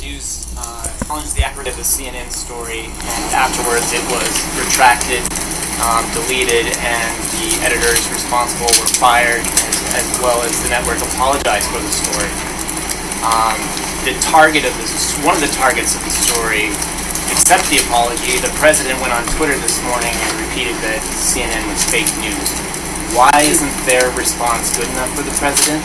News challenged the accuracy of the CNN story, and afterwards it was retracted, deleted, and the editors responsible were fired, as well as the network apologized for the story. One of the targets of the story accepted the apology. The president went on Twitter this morning and repeated that CNN was fake news. Why isn't their response good enough for the president?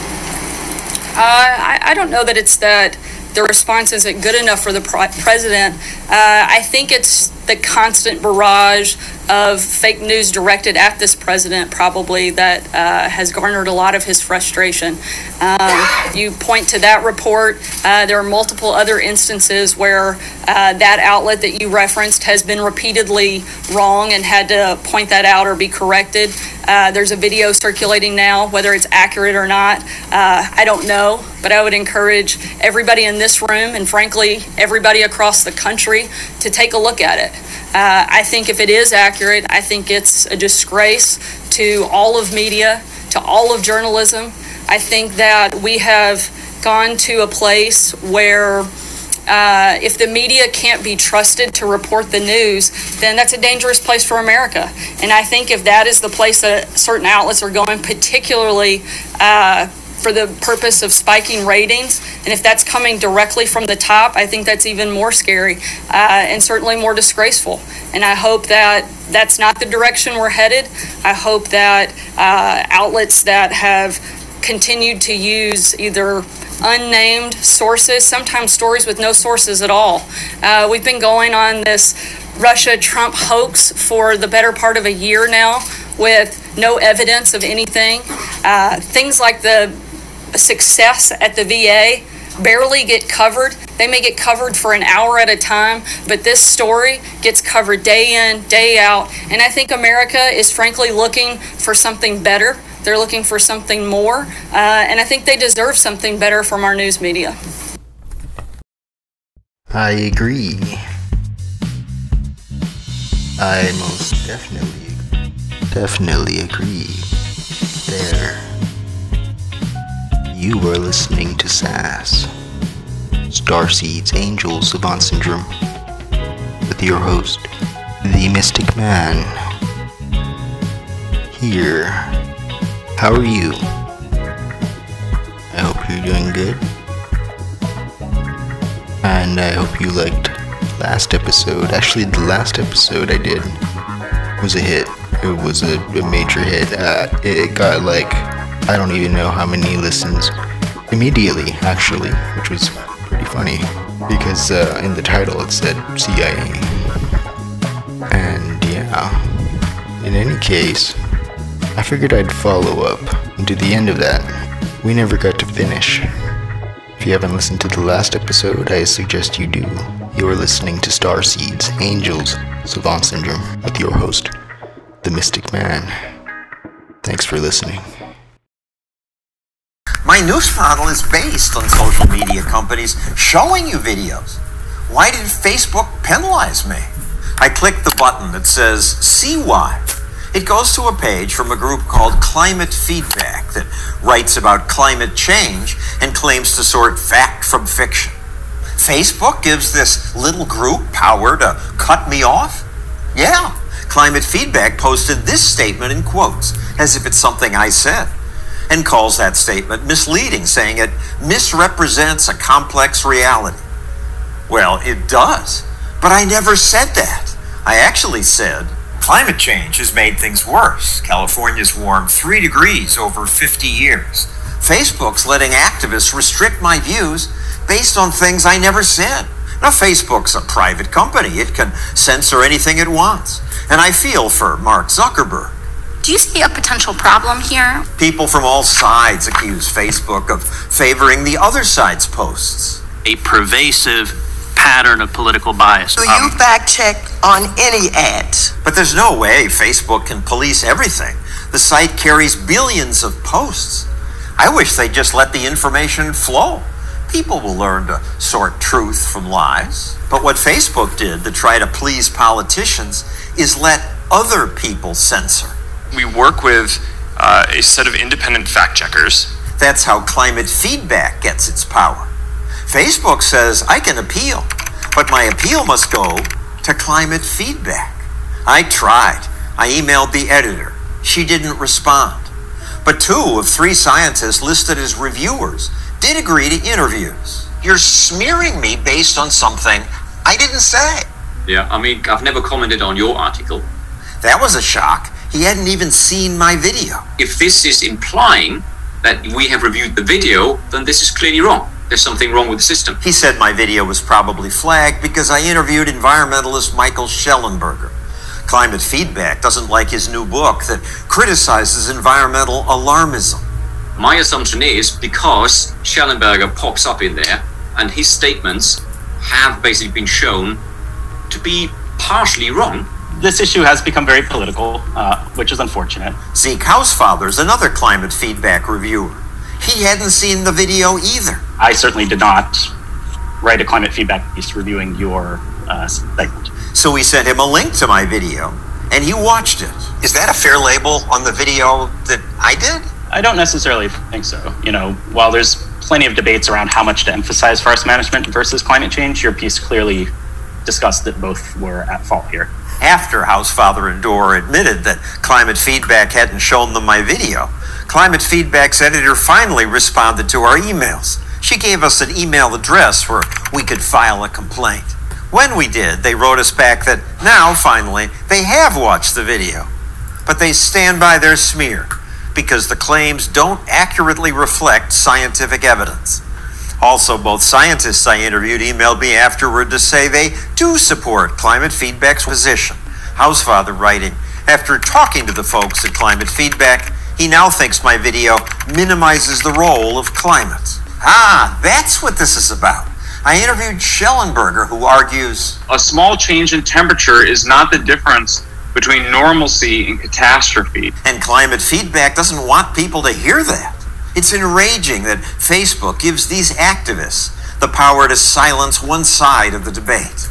I don't know that it's that the response isn't good enough for the president. I think it's the constant barrage of fake news directed at this president probably that has garnered a lot of his frustration. You point to that report. There are multiple other instances where that outlet that you referenced has been repeatedly wrong and had to point that out or be corrected. There's a video circulating now, whether it's accurate or not. I don't know, but I would encourage everybody in this room and frankly, everybody across the country to take a look at it. I think if it is accurate, I think it's a disgrace to all of media, to all of journalism. I think that we have gone to a place where if the media can't be trusted to report the news, then that's a dangerous place for America. And I think if that is the place that certain outlets are going, particularly for the purpose of spiking ratings, and if that's coming directly from the top, I think that's even more scary and certainly more disgraceful. And I hope that that's not the direction we're headed. I hope that outlets that have continued to use either unnamed sources, sometimes stories with no sources at all. We've been going on this Russia-Trump hoax for the better part of a year now with no evidence of anything. Things like the success at the VA barely get covered. They may get covered for an hour at a time, but this story gets covered day in, day out. And I think America is frankly looking for something better. They're looking for something more, and I think they deserve something better from our news media. I agree. I most definitely agree. There. You are listening to SAS, Starseeds Angel Savant Syndrome, with your host, the Mystic Man. Here. How are you? I hope you're doing good. And I hope you liked last episode. Actually, the last episode I did was a hit. It was a major hit. It got like, I don't even know how many listens immediately, actually, which was pretty funny because in the title it said CIA. And yeah, in any case, I figured I'd follow up into the end of that. We never got to finish. If you haven't listened to the last episode, I suggest you do. You're listening to Starseeds Angels Savant Syndrome with your host, the Mystic Man. Thanks for listening. My news model is based on social media companies showing you videos. Why did Facebook penalize me? I click the button that says, see why. It goes to a page from a group called Climate Feedback that writes about climate change and claims to sort fact from fiction. Facebook gives this little group power to cut me off? Yeah, Climate Feedback posted this statement in quotes, as if it's something I said, and calls that statement misleading, saying it misrepresents a complex reality. Well, it does, but I never said that. I actually said, climate change has made things worse. California's warmed 3 degrees over 50 years. Facebook's letting activists restrict my views based on things I never said. Now, Facebook's a private company. It can censor anything it wants. And I feel for Mark Zuckerberg. Do you see a potential problem here? People from all sides accuse Facebook of favoring the other side's posts. A pervasive pattern of political bias. Do you fact check on any ads? But there's no way Facebook can police everything. The site carries billions of posts. I wish they'd just let the information flow. People will learn to sort truth from lies. But what Facebook did to try to please politicians is let other people censor. We work with a set of independent fact checkers. That's how Climate Feedback gets its power. Facebook says I can appeal, but my appeal must go to Climate Feedback. I tried. I emailed the editor. She didn't respond. But 2 of 3 scientists listed as reviewers did agree to interviews. You're smearing me based on something I didn't say. Yeah, I mean, I've never commented on your article. That was a shock. He hadn't even seen my video. If this is implying that we have reviewed the video, then this is clearly wrong. There's something wrong with the system. He said my video was probably flagged because I interviewed environmentalist Michael Schellenberger. Climate Feedback doesn't like his new book that criticizes environmental alarmism. My assumption is because Schellenberger pops up in there and his statements have basically been shown to be partially wrong. This issue has become very political, which is unfortunate. Zeke Hausfather's another Climate Feedback reviewer. He hadn't seen the video either. I certainly did not write a Climate Feedback piece reviewing your segment. So we sent him a link to my video, and he watched it. Is that a fair label on the video that I did? I don't necessarily think so. While there's plenty of debates around how much to emphasize forest management versus climate change, your piece clearly discussed that both were at fault here. After Hausfather and Dorr admitted that Climate Feedback hadn't shown them my video, Climate Feedback's editor finally responded to our emails. She gave us an email address where we could file a complaint. When we did, they wrote us back that now, finally, they have watched the video. But they stand by their smear because the claims don't accurately reflect scientific evidence. Also, both scientists I interviewed emailed me afterward to say they do support Climate Feedback's position. Hausfather writing, after talking to the folks at Climate Feedback, he now thinks my video minimizes the role of climate. Ah, that's what this is about. I interviewed Schellenberger, who argues, A small change in temperature is not the difference between normalcy and catastrophe. And Climate Feedback doesn't want people to hear that. It's enraging that Facebook gives these activists the power to silence one side of the debate.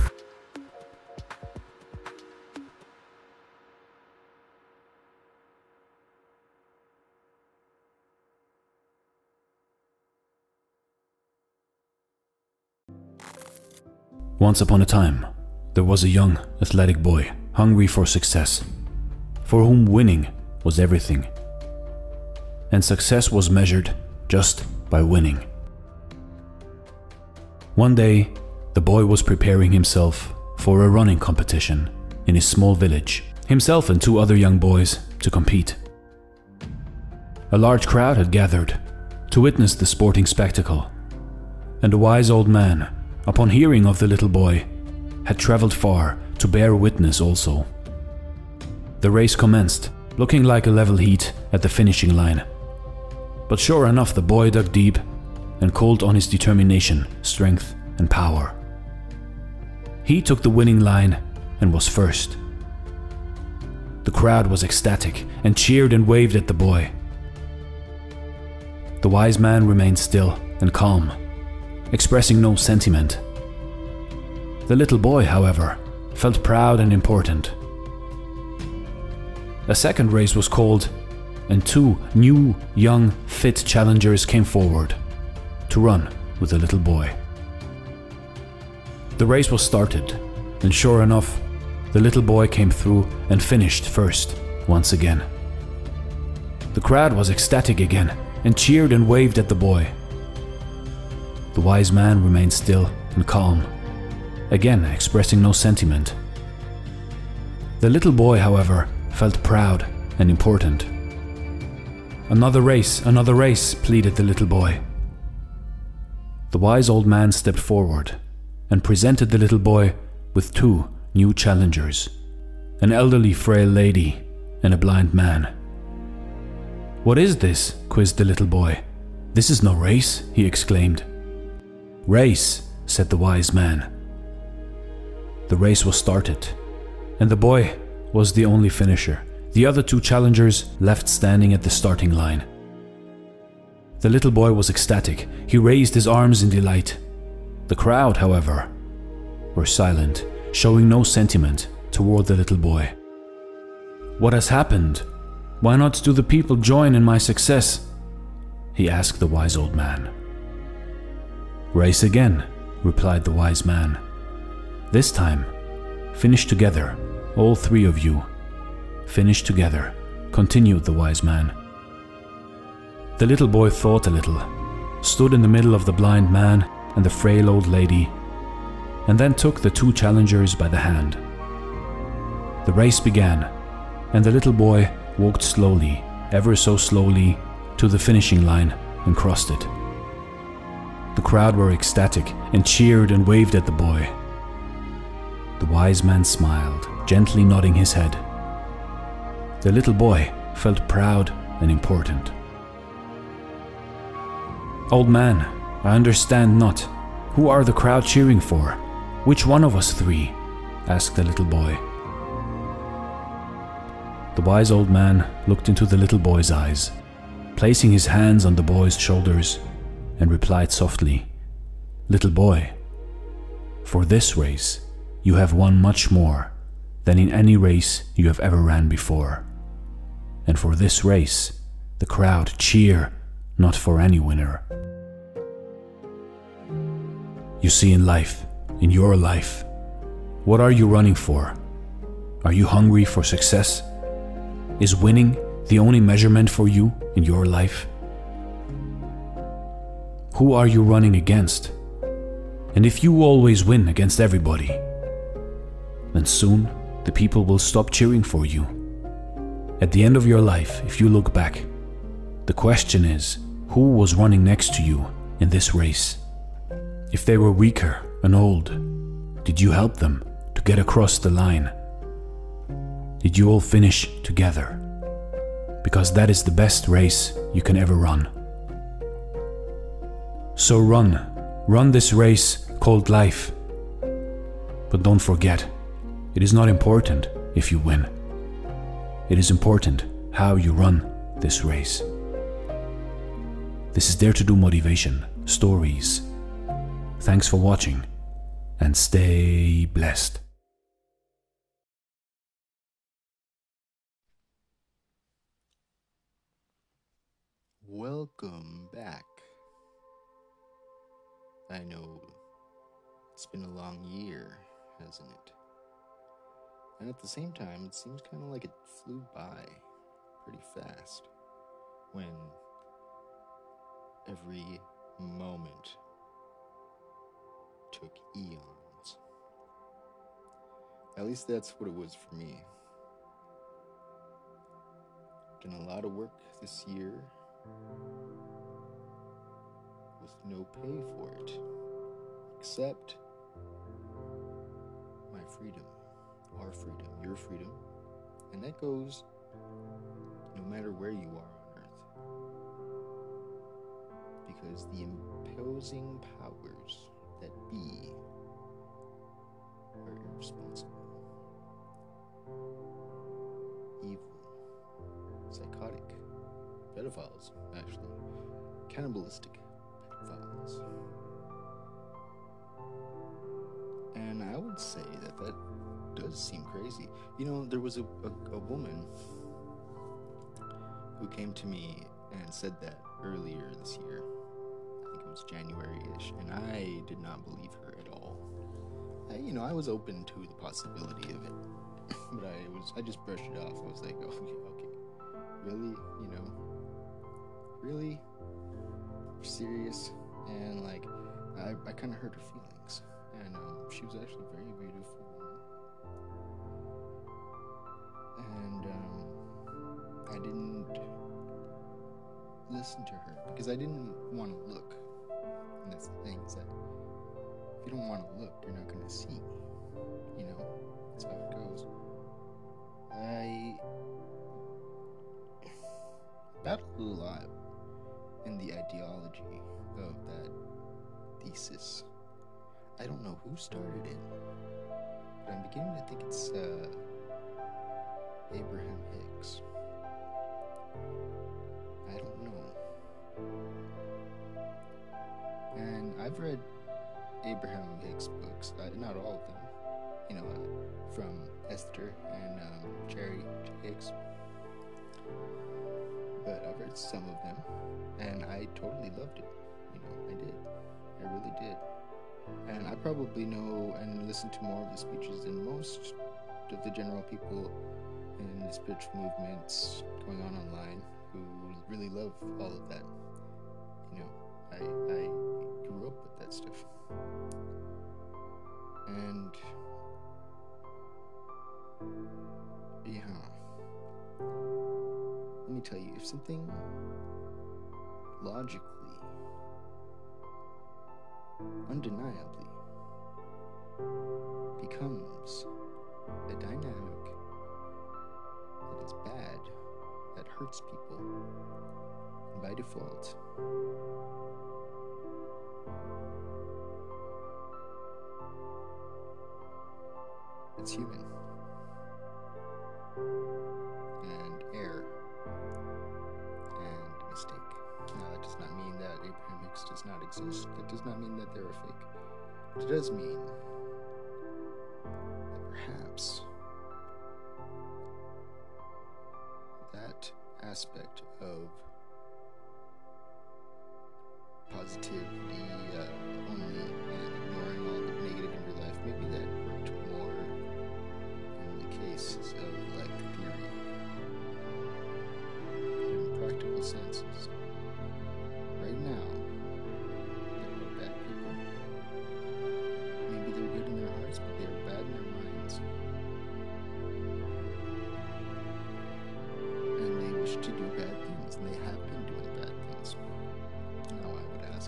Once upon a time, there was a young, athletic boy, hungry for success, for whom winning was everything. And success was measured just by winning. One day, the boy was preparing himself for a running competition in his small village, himself and 2 other young boys to compete. A large crowd had gathered to witness the sporting spectacle, and a wise old man, upon hearing of the little boy, had traveled far to bear witness also. The race commenced, looking like a level heat at the finishing line. But sure enough, the boy dug deep and called on his determination, strength, and power. He took the winning line and was first. The crowd was ecstatic and cheered and waved at the boy. The wise man remained still and calm, expressing no sentiment. The little boy, however, felt proud and important. A second race was called, and 2 new, young, fit challengers came forward to run with the little boy. The race was started, and sure enough, the little boy came through and finished first once again. The crowd was ecstatic again and cheered and waved at the boy. The wise man remained still and calm, again expressing no sentiment. The little boy, however, felt proud and important. Another race, pleaded the little boy. The wise old man stepped forward and presented the little boy with 2 new challengers, an elderly frail lady and a blind man. "What is this?" quizzed the little boy. "This is no race," he exclaimed. "Race," said the wise man. The race was started, and the boy was the only finisher. The other 2 challengers left standing at the starting line. The little boy was ecstatic. He raised his arms in delight. The crowd, however, were silent, showing no sentiment toward the little boy. "What has happened? Why not do the people join in my success?" he asked the wise old man. "Race again," replied the wise man. "This time, finish together, all three of you. Finish together," continued the wise man. The little boy thought a little, stood in the middle of the blind man and the frail old lady, and then took the two challengers by the hand. The race began, and the little boy walked slowly, ever so slowly, to the finishing line and crossed it. The crowd were ecstatic and cheered and waved at the boy. The wise man smiled, gently nodding his head. The little boy felt proud and important. "Old man, I understand not. Who are the crowd cheering for? Which one of us three?" asked the little boy. The wise old man looked into the little boy's eyes, placing his hands on the boy's shoulders, and replied softly, "Little boy, for this race you have won much more than in any race you have ever ran before. And for this race, the crowd cheer not for any winner. You see, in life, in your life, what are you running for? Are you hungry for success? Is winning the only measurement for you in your life? Who are you running against? And if you always win against everybody, then soon the people will stop cheering for you. At the end of your life, if you look back, the question is, who was running next to you in this race? If they were weaker and old, did you help them to get across the line? Did you all finish together? Because that is the best race you can ever run. So run this race called life. But don't forget, it is not important if you win. It is important how you run this race. This is Dare to Do Motivation Stories. Thanks for watching, and stay blessed. Welcome back. I know it's been a long year, hasn't it? And at the same time, it seems kind of like it flew by pretty fast when every moment took eons. At least that's what it was for me. Done a lot of work this year with no pay for it, except my freedom, our freedom, your freedom, and that goes no matter where you are on earth, because the imposing powers that be are irresponsible, evil, psychotic, pedophiles, actually, cannibalistic pedophiles. And I would say that does seem crazy. You know, there was a woman who came to me and said that earlier this year. I think it was January-ish, and I did not believe her at all. I was open to the possibility of it, but I just brushed it off. I was like, okay, really, really, you're serious? And like, I kind of hurt her feelings, and she was actually a very beautiful woman, and I didn't listen to her because I didn't want to look. And that's the thing, is that if you don't want to look, you're not going to see. That's how it goes. I battled a lot in the ideology of that thesis. I don't know who started it, but I'm beginning to think it's Abraham Hicks. I don't know. And I've read Abraham Hicks books, not all of them, from Esther and Cherry Hicks. But I've read some of them, and I totally loved it. I did. I really did. And I probably know and listen to more of the speeches than most of the general people in the spiritual movements going on online who really love all of that. You know, I grew up with that stuff. And yeah, let me tell you, if something logically, undeniably becomes a dynamic that is bad, that hurts people, and by default, it's human. And error. And mistake. Now, that does not mean that Abraham Hicks does not exist. That does not mean that they're a fake. It does mean that perhaps that aspect of positivity only and ignoring all the negative in your life, maybe that worked more in the cases of like theory. In practical senses, right now, there are bad people. Maybe they're good in their hearts, but they are bad in their minds. And they wish to do bad things, and they have been doing bad things. Now I would ask,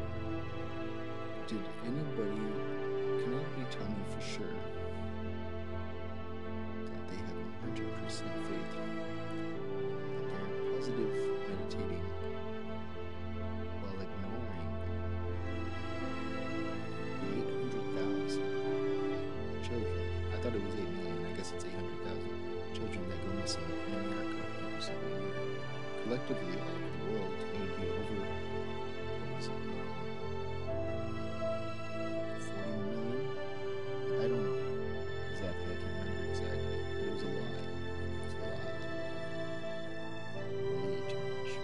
can anybody tell me for sure that they have 100% faith that they're positive meditating while ignoring the 800,000 children? I thought it was 8 million, I guess it's 800,000 children that go missing in America every single year. Collectively, all over the world, it would be over, what was it, 40 million? I don't know exactly, I can't remember exactly, but it was a lot. It was a lot. Way too much.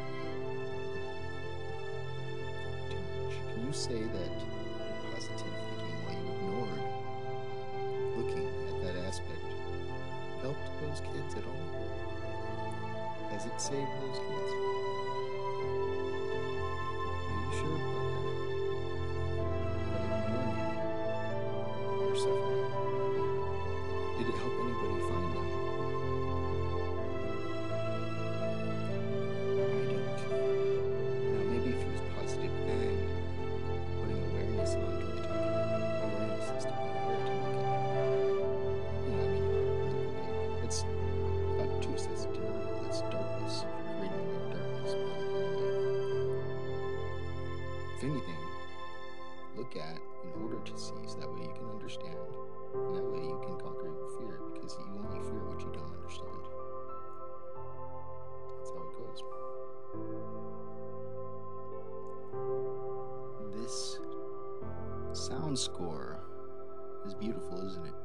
Too much. Can you say that positive thinking while you ignored looking at that aspect helped those kids at all? Has it saved those kids? Are you sure about that? But ignoring their suffering, did it help anybody find them? I didn't. Now maybe if it was positive and putting awareness on TikTok, awareness system, where to look at it. You know, I mean, it's obtuse, it's denial, it's darkness, creating more darkness by looking away. If anything, look at in order to see, so that way you can understand, and that way you can conquer your fear, because you only fear what you don't understand. That's how it goes. This sound score is beautiful, isn't it?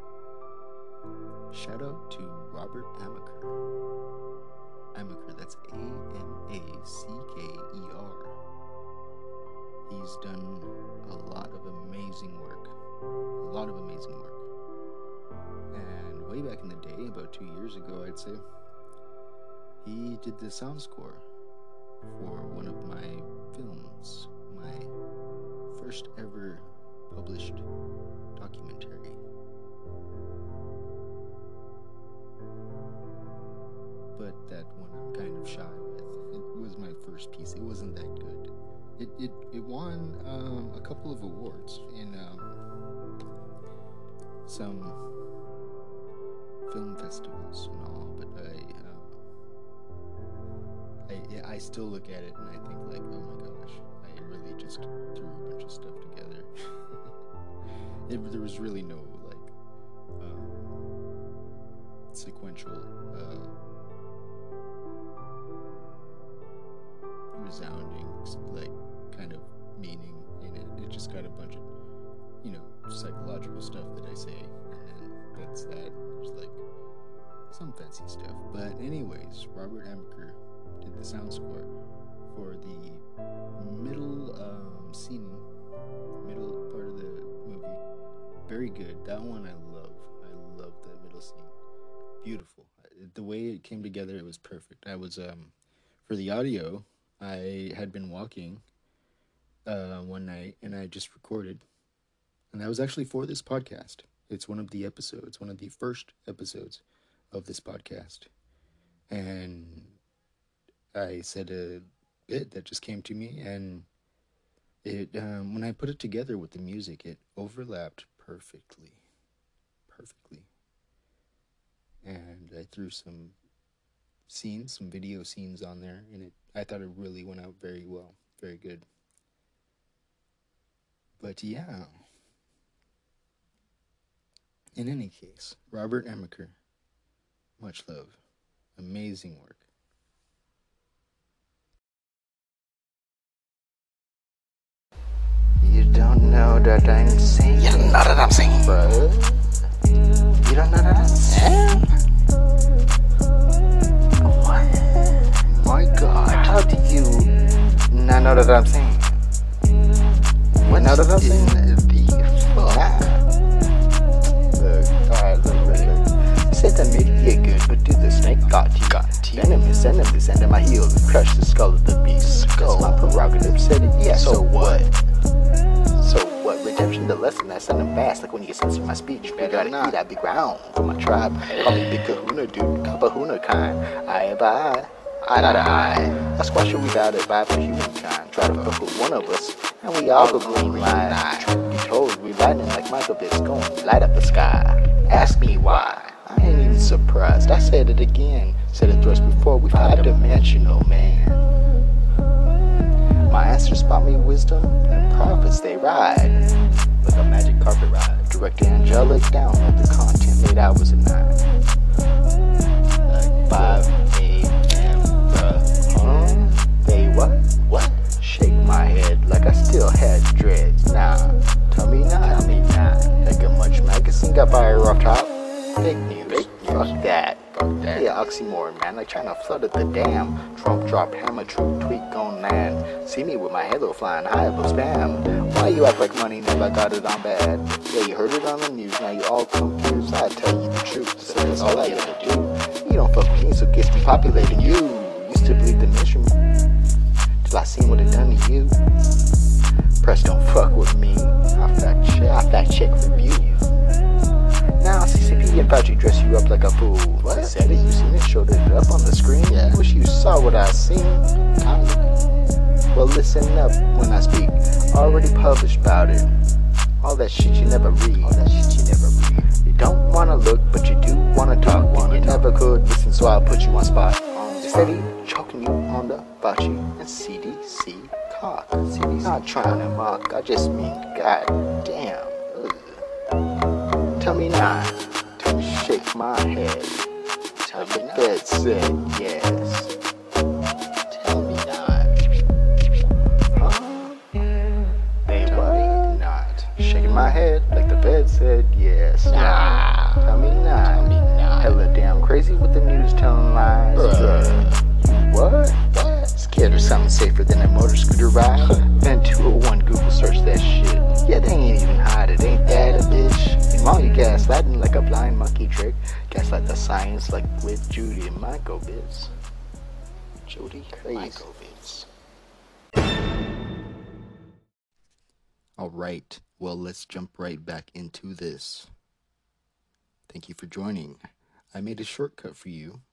Shout out to Robert Amaker. Amaker, that's Amacker. He's done a lot of amazing work. And way back in the day, about 2 years ago, I'd say, he did the sound score for one of my films, my first ever published documentary. But that one I'm kind of shy with. It was my first piece. It wasn't that good. It won a couple of awards in some film festivals and all, but I still look at it and I think like, oh my gosh, I really just threw a bunch of stuff together. There was really no like sequential resounding like kind of meaning in it. It just got a bunch of, you know, psychological stuff that I say, and then that's that. There's like some fancy stuff. But anyways, Robert Amaker did the sound score for the middle scene, middle part of the movie, very good. That one I love. I love the middle scene. Beautiful. The way it came together, it was perfect. I was for the audio, I had been walking one night and I just recorded, and that was actually for this podcast. It's one of the episodes, one of the first episodes of this podcast, and I said a bit that just came to me, and it when I put it together with the music, it overlapped perfectly, and I threw some scenes, some video scenes on there, and I thought it really went out very well, very good. But yeah, in any case, Robert Emaker, much love, amazing work. You don't know that I'm saying. You don't know that I'm saying, bro. You don't know that I'm saying. What? My God, how do you not know that I'm saying? What know that I'm saying? The fuck? Look, alright, look. You said that maybe you're good, but do the snake got teeth. Venomous enemies under my heels and crush the skull of the beast. That's my prerogative, said it, yeah, so what? So what? Redemption, the lesson I send them fast, like when you get censor my speech. You gotta eat, I be ground for my tribe. Call me Big Kahuna, dude, Kapahuna kind. Eye of eye to eye. That's why should we die to vibe for humankind. Try to fuck with one of us, and we all go green line. Truth be told, we lightning like Michael Bits going light up the sky. Ask me why. I ain't even surprised. I said it again. Said it twice before. We five-dimensional, man. My answers spot me wisdom, and prophets they ride like a magic carpet ride. Direct angelic down at the content 8 hours a night. Like 5 a.m. They what? What? Shake my head like I still had dreads. Nah, tell me not. Like a much magazine got fire off top. Fake news. Fuck that. Yeah, oxymoron, man. Like trying to flood at the dam. Trump drop hammer, true tweak on land. See me with my halo flying high above spam. Why you act like money never got it on bad? Yeah, you heard it on the news, now you all confused. I tell you the truth, so that's all I ever do. You don't fuck with me, so gets me populating you. Used to believe the mission till I seen what it done to you. Press don't fuck with me. I fact check review. Now CCP and Fauci dress you up like a fool. What? I said it, you seen it, showed it up on the screen. Yeah. Wish you saw what I seen. Well, listen up when I speak. Already published about it. All that shit you never read. You don't wanna look, but you do wanna talk. You never could listen, so I'll put you on spot. Steady choking you on the Fauci and CDC cock. Not trying to mock, I just mean, god damn. Tell me not to shake my head. Tell me the bed said yes. Tell me not. Huh? They what? Not shaking my head like the bed said yes. Nah. Tell me not. Hella damn crazy with the news telling lies. You what? Scared of something safer than a motor scooter ride? Then 201 Google search that shit. Yeah, they ain't even hide it. Ain't that a bitch? While you gaslighting like a blind monkey trick. Gaslight the science like with Judy and Michael Bits. Judy and Michael Bits. Alright, well let's jump right back into this. Thank you for joining. I made a shortcut for you.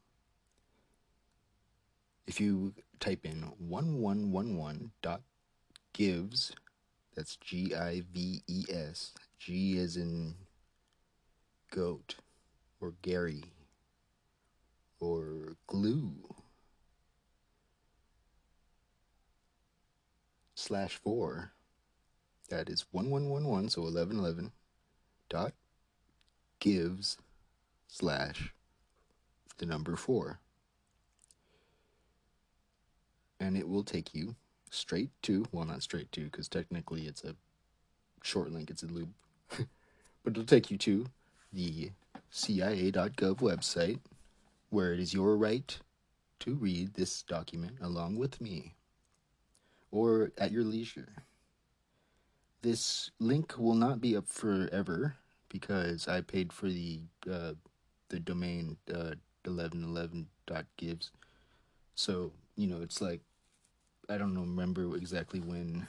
If you type in 1111.gives, that's Gives, G as in goat, or Gary, or glue, /4, that is 1111, so 1111, dot gives / the number 4. And it will take you straight to, well, not straight to, because technically it's a short link, it's a loop, but it'll take you to the CIA.gov website, where it is your right to read this document along with me, or at your leisure. This link will not be up forever because I paid for the domain 1111.gives. So, it's like, I don't remember exactly when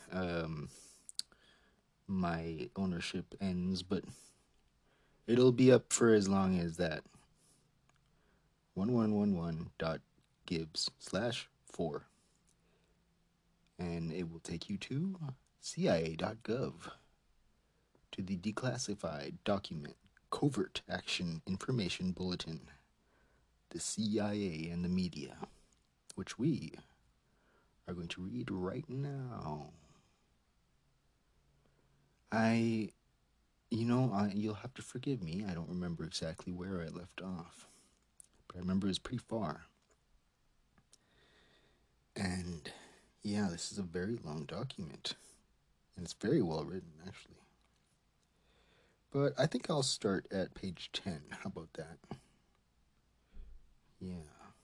my ownership ends, but it'll be up for as long as that. 1111.gives/4. And it will take you to CIA.gov, to the declassified document Covert Action Information Bulletin, the CIA and the media, which we are going to read right now. You'll have to forgive me, I don't remember exactly where I left off, but I remember it was pretty far. And yeah, this is a very long document, and it's very well written, actually. But I think I'll start at page 10. How about that? Yeah.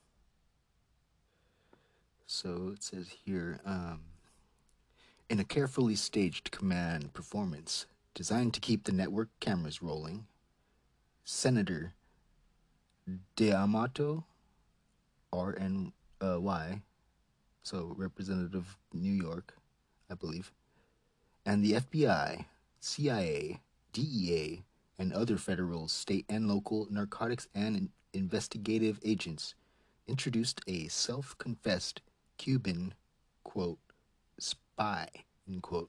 So it says here, in a carefully staged command performance designed to keep the network cameras rolling, Senator D'Amato, RNY, so Representative New York, I believe, and the FBI, CIA, DEA, and other federal, state, and local narcotics and investigative agents introduced a self-confessed Cuban, quote, spy, end quote,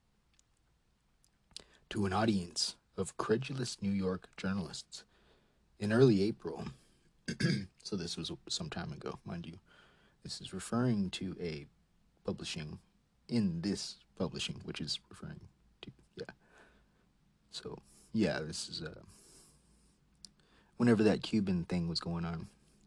to an audience of credulous New York journalists in early April. So this was some time ago, mind you. This is referring to a publishing, in this publishing, which is referring to, yeah. So, yeah, this is, whenever that Cuban thing was going on.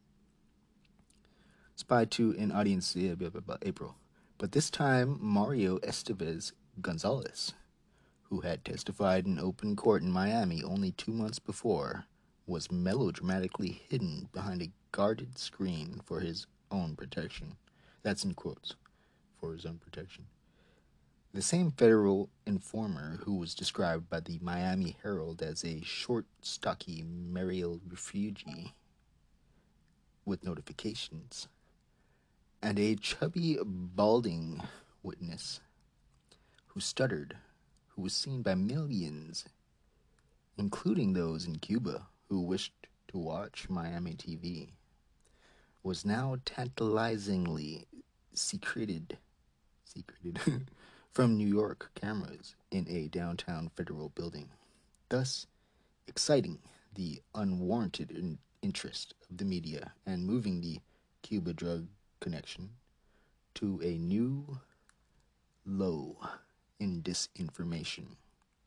Spy to an audience, April. But this time, Mario Estevez Gonzalez, who had testified in open court in Miami only 2 months before, was melodramatically hidden behind a guarded screen for his own protection. That's in quotes, for his own protection. The same federal informer who was described by the Miami Herald as a short, stocky Mariel refugee with notifications, and a chubby, balding witness who stuttered, who was seen by millions, including those in Cuba who wished to watch Miami TV, was now tantalizingly secreted from New York cameras in a downtown federal building, thus exciting the unwarranted interest of the media and moving the Cuba drug connection to a new low in disinformation.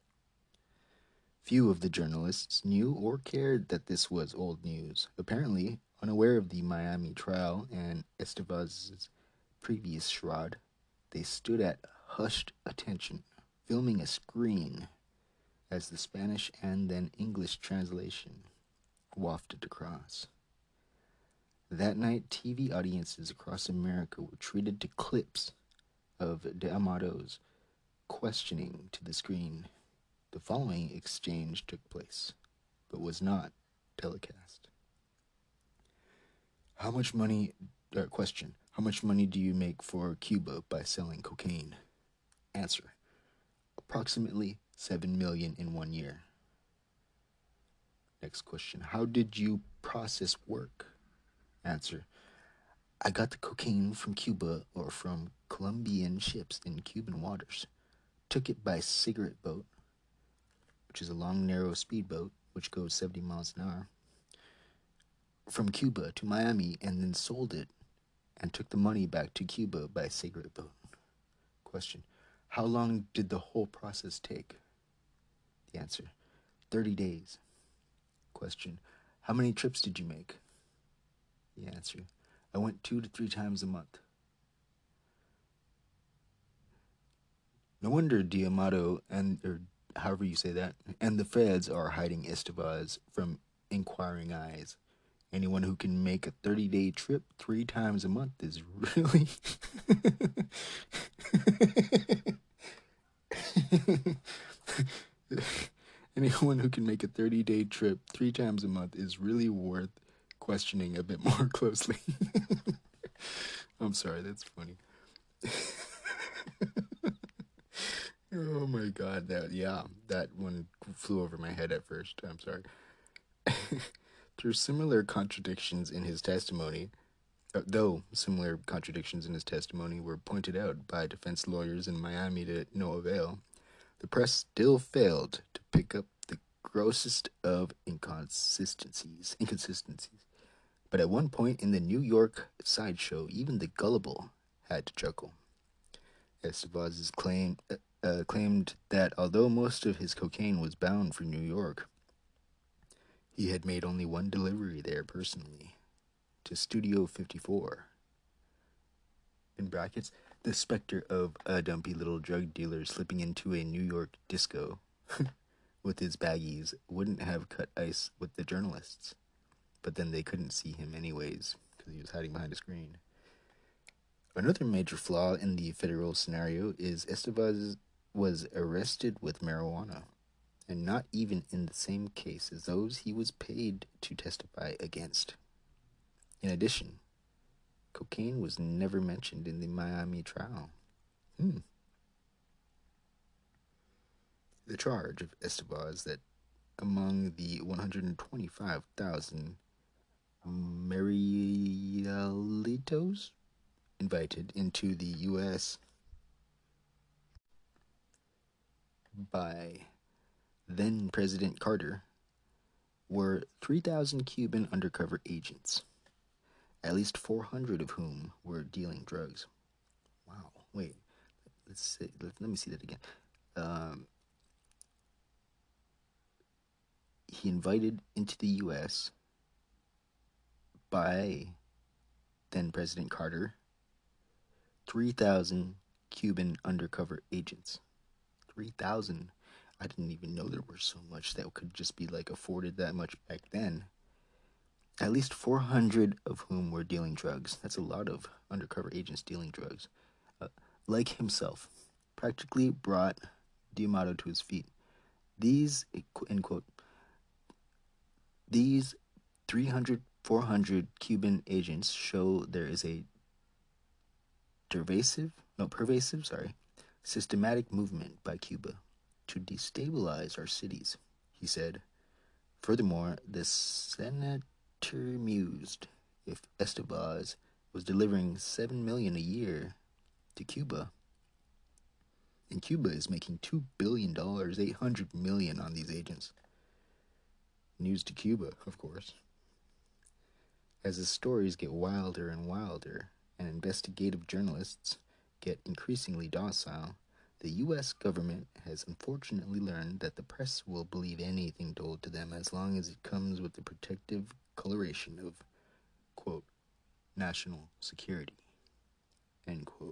Few of the journalists knew or cared that this was old news. Apparently, unaware of the Miami trial and Estevez's previous charade, they stood at hushed attention, filming a screen as the Spanish and then English translation wafted across. That night, TV audiences across America were treated to clips of D'Amato's questioning to the screen. The following exchange took place, but was not telecast. Question. How much money do you make for Cuba by selling cocaine? Answer. Approximately $7 million in 1 year. Next question. How did you process work? Answer. I got the cocaine from Cuba or from Colombian ships in Cuban waters. Took it by cigarette boat, which is a long, narrow speedboat, which goes 70 miles an hour, from Cuba to Miami, and then sold it and took the money back to Cuba by cigarette boat. Question. How long did the whole process take? The answer. 30 days. Question. How many trips did you make? The answer. I went 2 to 3 times a month. No wonder D'Amato or however you say that, and the feds are hiding Estevez from inquiring eyes. Anyone who can make a 30-day trip 3 times a month is really Anyone who can make a 30-day trip 3 times a month is really worth questioning a bit more closely. I'm sorry, that's funny. Oh my god, that one flew over my head at first. I'm sorry. Through similar contradictions in his testimony, though similar contradictions in his testimony were pointed out by defense lawyers in Miami to no avail, the press still failed to pick up the grossest of inconsistencies. But at one point in the New York sideshow, even the gullible had to chuckle. Estevez claimed that although most of his cocaine was bound for New York, he had made only one delivery there personally, to Studio 54. In brackets, the specter of a dumpy little drug dealer slipping into a New York disco with his baggies wouldn't have cut ice with the journalists. But then they couldn't see him anyways, because he was hiding behind a screen. Another major flaw in the federal scenario is Estevez was arrested with marijuana, and not even in the same case as those he was paid to testify against. In addition, cocaine was never mentioned in the Miami trial. The charge of Estevez that among the 125,000 Marielitos invited into the U.S. by then-President Carter were 3,000 Cuban undercover agents, at least 400 of whom were dealing drugs. Wow, wait, let me see that again. He invited into the U.S. by then-President Carter 3,000 Cuban undercover agents. 3,000. I didn't even know there were so much that could just be afforded that much back then. At least 400 of whom were dealing drugs. That's a lot of undercover agents dealing drugs. Like himself, practically brought D'Amato to his feet. These, end quote, these 400 Cuban agents show there is a pervasive, systematic movement by Cuba to destabilize our cities, he said. Furthermore, the senator mused if Estevez was delivering $7 million a year to Cuba, and Cuba is making $2 billion, $800 million on these agents. News to Cuba, of course. As the stories get wilder and wilder, and investigative journalists get increasingly docile, the U.S. government has unfortunately learned that the press will believe anything told to them as long as it comes with the protective coloration of, quote, national security, end quote.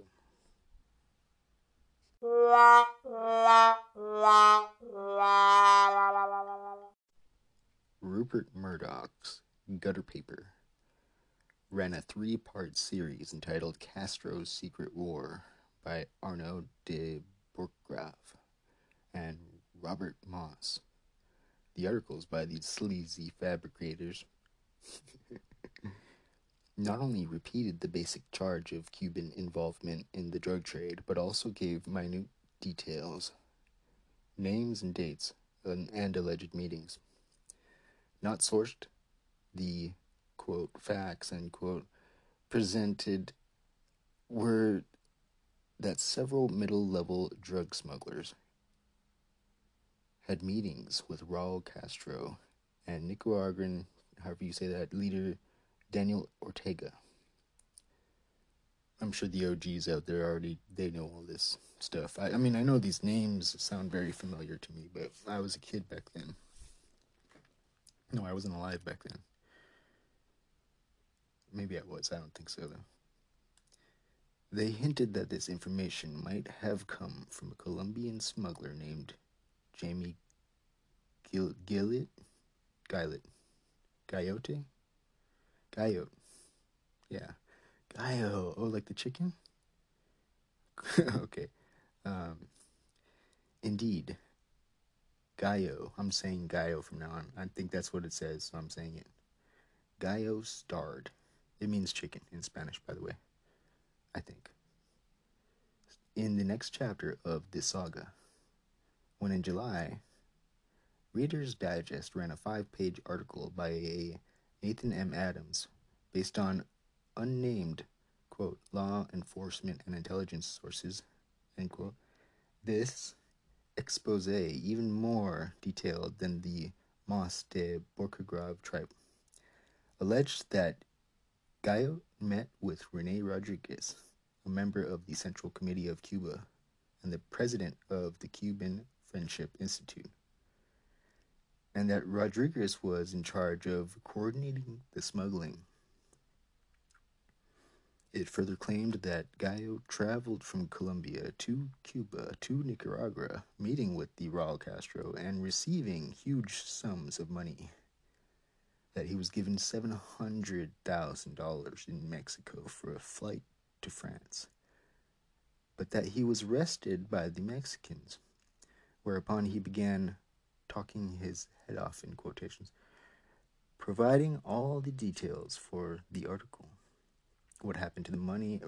Rupert Murdoch's Gutter Paper ran a 3-part series entitled Castro's Secret War by Arnaud de Bourggrave and Robert Moss. The articles by these sleazy fabricators not only repeated the basic charge of Cuban involvement in the drug trade, but also gave minute details, names and dates, and alleged meetings. Not sourced, the, quote, facts, end quote, presented were that several middle-level drug smugglers had meetings with Raul Castro and Nicaraguan, however you say that, leader Daniel Ortega. I'm sure the OGs out there they know all this stuff. I mean, I know these names sound very familiar to me, but I was a kid back then. No, I wasn't alive back then. Maybe I was, I don't think so, though. They hinted that this information might have come from a Colombian smuggler named Jamie Guyot? Yeah. Gallo. Oh, like the chicken? Okay. Indeed, Gallo, I'm saying Gallo from now on. I think that's what it says, so I'm saying it. Gallo starred. It means chicken in Spanish, by the way. I think. In the next chapter of this saga, when in July, Reader's Digest ran a 5-page article by a Nathan M. Adams based on unnamed, quote, law enforcement and intelligence sources, end quote. This expose, even more detailed than the Mas de Borcagrave tribe, alleged that Gallo met with Rene Rodriguez, a member of the Central Committee of Cuba and the president of the Cuban Friendship Institute, and that Rodriguez was in charge of coordinating the smuggling. It further claimed that Gallo traveled from Colombia to Cuba to Nicaragua, meeting with the Raul Castro and receiving huge sums of money. That he was given $700,000 in Mexico for a flight to France, but that he was arrested by the Mexicans, whereupon he began talking his head off, in quotations, providing all the details for the article. What happened to the money,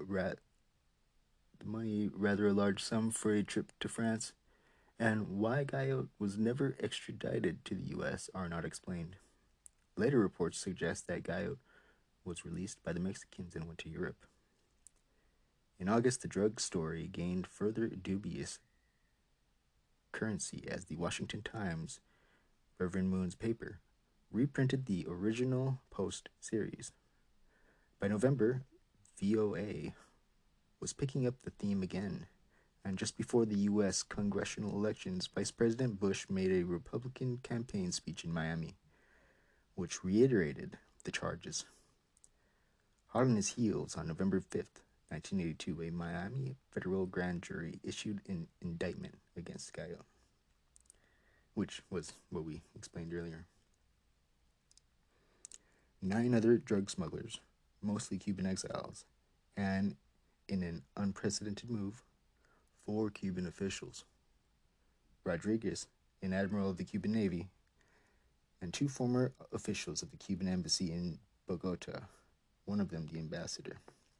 rather a large sum for a trip to France, and why Gallo was never extradited to the U.S. are not explained. Later reports suggest that Gallo was released by the Mexicans and went to Europe. In August, the drug story gained further dubious currency as the Washington Times, Reverend Moon's paper, reprinted the original Post series. By November, VOA was picking up the theme again, and just before the U.S. congressional elections, Vice President Bush made a Republican campaign speech in Miami, which reiterated the charges. Hot on his heels, on November 5th, 1982, a Miami federal grand jury issued an indictment against Gallo, which was what we explained earlier. 9 other drug smugglers, mostly Cuban exiles, and, in an unprecedented move, 4 Cuban officials. Rodriguez, an admiral of the Cuban Navy, and 2 former officials of the Cuban embassy in Bogota, one of them the ambassador.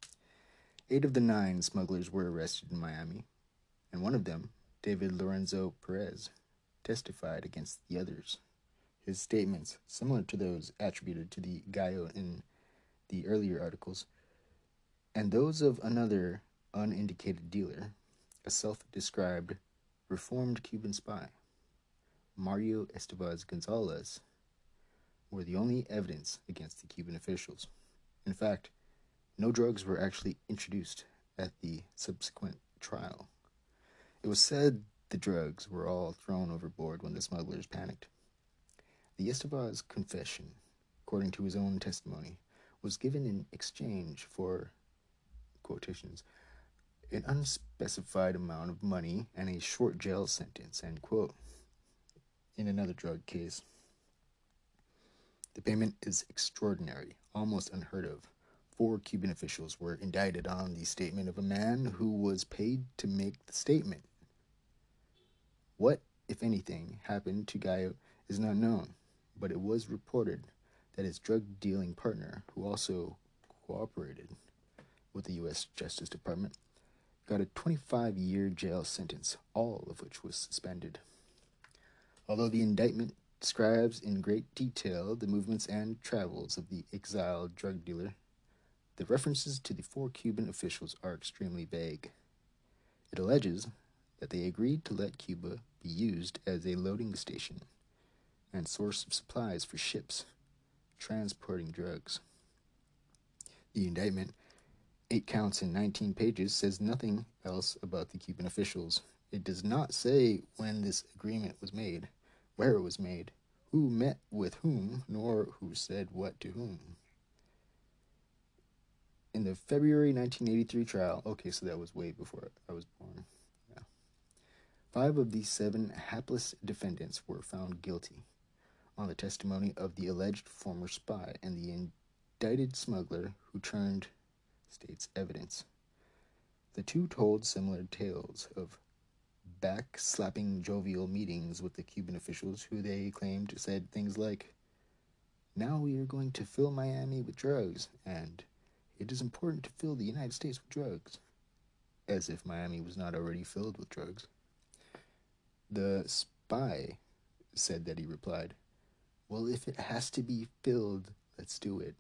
8 of the 9 smugglers were arrested in Miami, and one of them, David Lorenzo Perez, testified against the others. His statements, similar to those attributed to the Gallo in the earlier articles, and those of another unindicated dealer, a self-described reformed Cuban spy, Mario Estevez Gonzalez, were the only evidence against the Cuban officials. In fact, no drugs were actually introduced at the subsequent trial. It was said the drugs were all thrown overboard when the smugglers panicked. The Estevez confession, according to his own testimony, was given in exchange for, quotations, an unspecified amount of money and a short jail sentence, end quote. In another drug case, the payment is extraordinary, almost unheard of. 4 Cuban officials were indicted on the statement of a man who was paid to make the statement. What, if anything, happened to Gallo is not known, but it was reported that his drug-dealing partner, who also cooperated with the U.S. Justice Department, got a 25-year jail sentence, all of which was suspended. Although the indictment describes in great detail the movements and travels of the exiled drug dealer, the references to the 4 Cuban officials are extremely vague. It alleges that they agreed to let Cuba be used as a loading station and source of supplies for ships transporting drugs. The indictment, 8 counts and 19 pages, says nothing else about the Cuban officials. It does not say when this agreement was made, where it was made, who met with whom, nor who said what to whom. In the February 1983 trial, okay, so that was way before I was born. Yeah. 5 of the 7 hapless defendants were found guilty on the testimony of the alleged former spy and the indicted smuggler who turned state's evidence. The 2 told similar tales of back-slapping jovial meetings with the Cuban officials who they claimed said things like, "Now we are going to fill Miami with drugs," and "It is important to fill the United States with drugs," as if Miami was not already filled with drugs. The spy said that he replied, "Well, if it has to be filled, let's do it."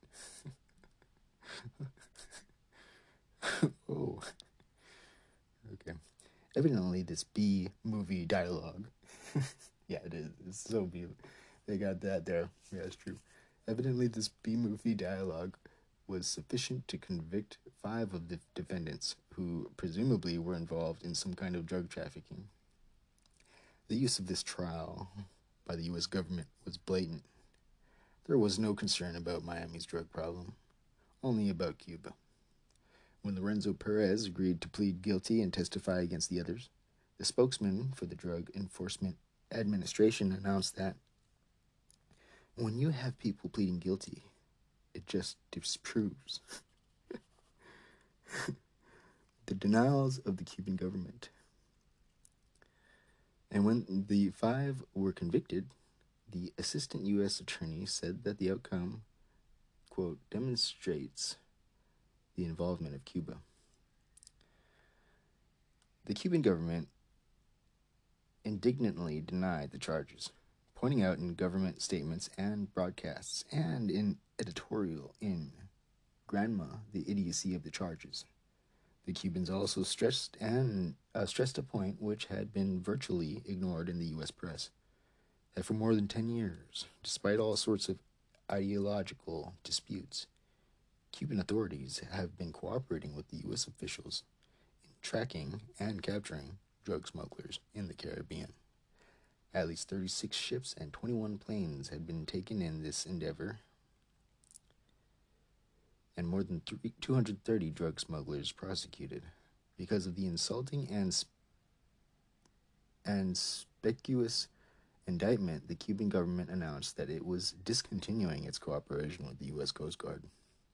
Oh. Okay. Evidently, this B-movie dialogue. Yeah, it is. It's so B. They got that there. Yeah, it's true. Evidently, this B-movie dialogue was sufficient to convict 5 of the defendants, who presumably were involved in some kind of drug trafficking. The use of this trial by the U.S. government was blatant. There was no concern about Miami's drug problem, only about Cuba. When Lorenzo Perez agreed to plead guilty and testify against the others, the spokesman for the Drug Enforcement Administration announced that, "When you have people pleading guilty, it just disproves the denials of the Cuban government." And when the 5 were convicted, the assistant U.S. attorney said that the outcome, quote, "demonstrates the involvement of Cuba." The Cuban government indignantly denied the charges, pointing out in government statements and broadcasts and in editorial in Granma the idiocy of the charges. The Cubans also stressed a point which had been virtually ignored in the U.S. press, that for more than 10 years, despite all sorts of ideological disputes, Cuban authorities have been cooperating with the U.S. officials in tracking and capturing drug smugglers in the Caribbean. At least 36 ships and 21 planes had been taken in this endeavor, and more than 230 drug smugglers prosecuted. Because of the insulting and conspicuous indictment, the Cuban government announced that it was discontinuing its cooperation with the U.S. Coast Guard.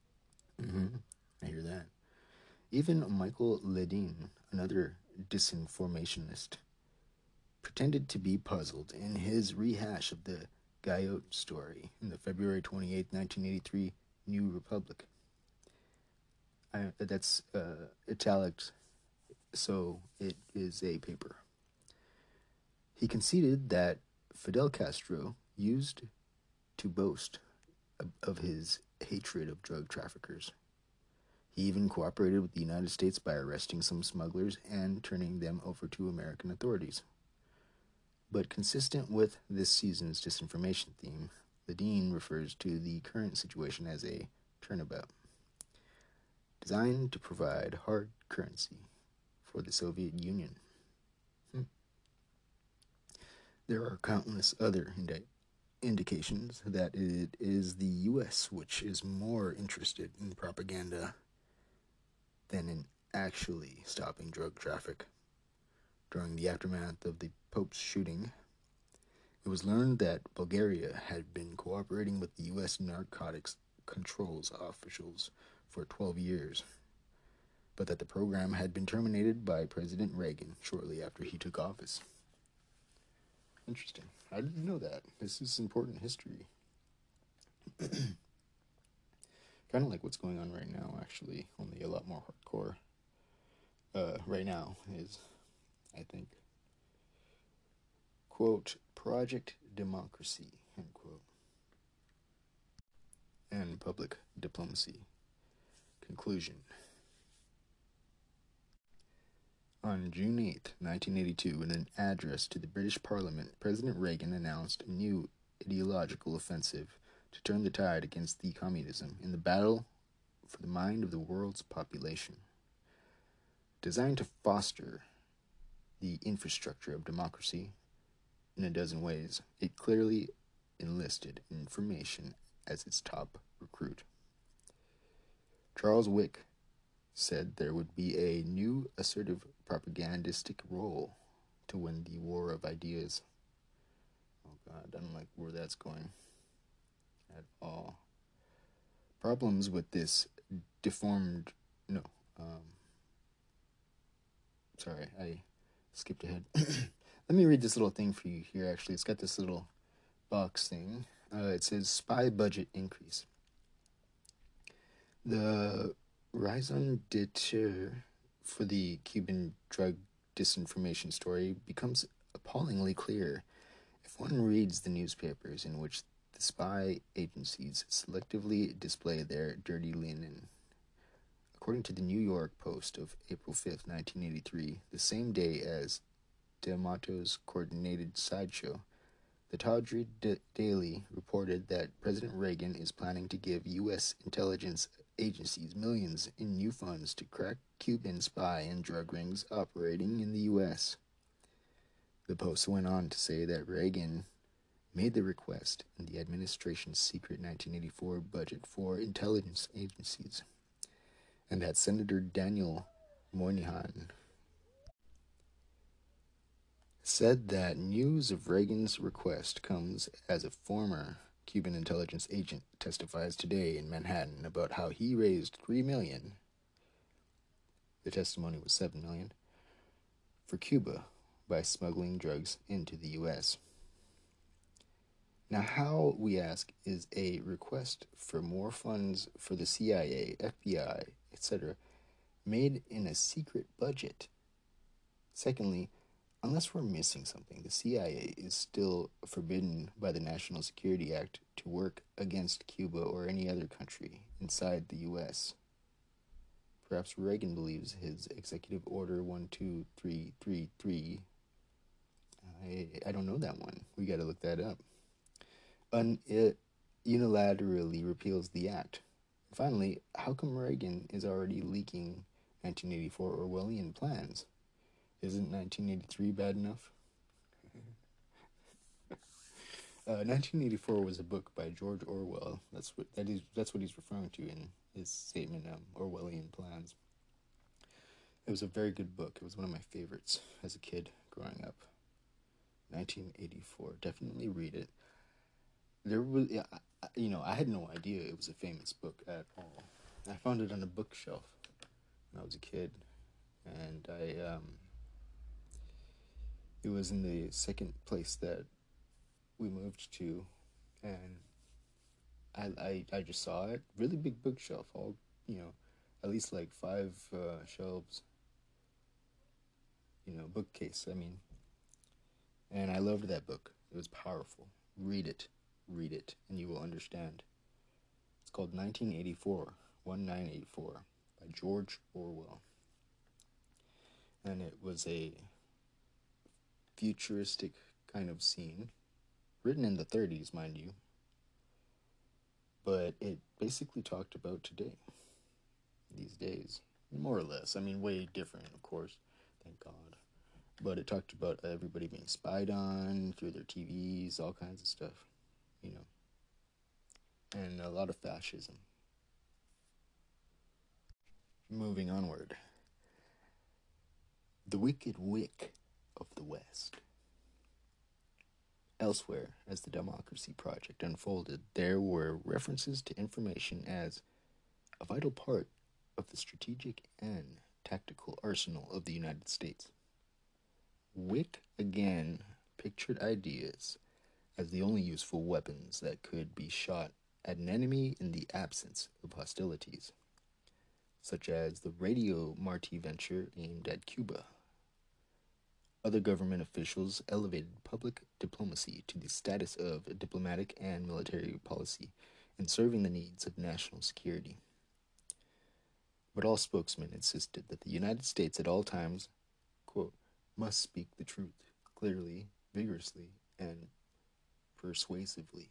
I hear that. Even Michael Ledeen, another disinformationist, pretended to be puzzled in his rehash of the Guyot story in the February 28, 1983 New Republic. That's italics, so it is a paper. He conceded that Fidel Castro used to boast of his hatred of drug traffickers. He even cooperated with the United States by arresting some smugglers and turning them over to American authorities. But consistent with this season's disinformation theme, Ledeen refers to the current situation as a turnabout, designed to provide hard currency for the Soviet Union. There are countless other indications that it is the U.S. which is more interested in propaganda than in actually stopping drug traffic. During the aftermath of the Pope's shooting, it was learned that Bulgaria had been cooperating with the U.S. narcotics controls officials for 12 years, but that the program had been terminated by President Reagan shortly after he took office. Interesting. I didn't know that. This is important history. Kind of like what's going on right now, actually, only a lot more hardcore. Right now is, I think, quote, Project Democracy, end quote, and public diplomacy. Conclusion. On June 8, 1982, in an address to the British Parliament, President Reagan announced a new ideological offensive to turn the tide against the communism in the battle for the mind of the world's population. Designed to foster the infrastructure of democracy in a dozen ways, it clearly enlisted information as its top recruit. Charles Wick said there would be a new assertive propagandistic role to win the war of ideas. Oh God, I don't like where that's going at all. Problems with this I skipped ahead. Let me read this little thing for you here, actually. It's got this little box thing. It says spy budget increase. The raison d'etre for the Cuban drug disinformation story becomes appallingly clear if one reads the newspapers in which the spy agencies selectively display their dirty linen. According to the New York Post of April 5th, 1983, the same day as D'Amato's coordinated sideshow, the Tawdry Daily reported that President Reagan is planning to give U.S. intelligence agencies millions in new funds to crack Cuban spy and drug rings operating in the U.S. The Post went on to say that Reagan made the request in the administration's secret 1984 budget for intelligence agencies, and that Senator Daniel Moynihan said that news of Reagan's request comes as a former Cuban intelligence agent testifies today in Manhattan about how he raised $3 million, the testimony was $7 million, for Cuba by smuggling drugs into the U.S. Now, how, we ask, is a request for more funds for the CIA, FBI, etc., made in a secret budget? Secondly, unless we're missing something, the CIA is still forbidden by the National Security Act to work against Cuba or any other country inside the U.S. Perhaps Reagan believes his Executive Order 12333. I don't know that one. We got to look that up. It unilaterally repeals the act. Finally, how come Reagan is already leaking 1984 Orwellian plans? Isn't 1983 bad enough? 1984 was a book by George Orwell. That's what he's referring to in his statement, Orwellian plans. It was a very good book. It was one of my favorites as a kid growing up. 1984. Definitely read it. There was, I had no idea it was a famous book at all. I found it on a bookshelf when I was a kid, and it was in the second place that we moved to, and I just saw it. Really big bookshelf, all, at least like 5 shelves, bookcase, and I loved that book. It was powerful. Read it, and you will understand. It's called 1984 by George Orwell, and it was a futuristic kind of scene, written in the 30s, mind you, but it basically talked about today, these days, more or less. Way different, of course, thank God, but it talked about everybody being spied on through their TVs, all kinds of stuff, and a lot of fascism. Moving onward. The Wicked Wick of the West. Elsewhere, as the Democracy Project unfolded, there were references to information as a vital part of the strategic and tactical arsenal of the United States. Wick again pictured ideas as the only useful weapons that could be shot at an enemy in the absence of hostilities, such as the Radio Marti venture aimed at Cuba. Other government officials elevated public diplomacy to the status of diplomatic and military policy in serving the needs of national security. But all spokesmen insisted that the United States at all times, quote, must speak the truth clearly, vigorously, and persuasively,